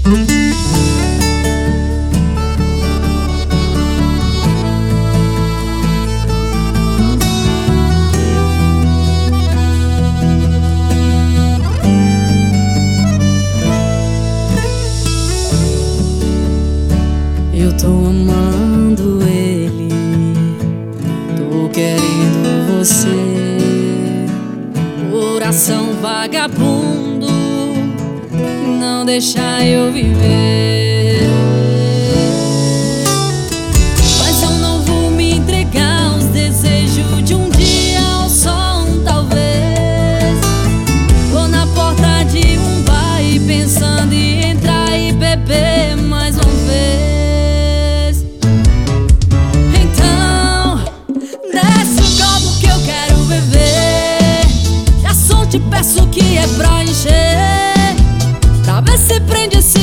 Eu tô amando ele, tô querendo você. Coração vagabundo, não deixa eu viver. Mas eu não vou me entregar aos desejos de um dia ou só um talvez. Tô na porta de um bar e pensando em entrar e beber mais uma vez. Então, desce o copo que eu quero beber. Já só te peço que é pra encher, pra ver se prende esse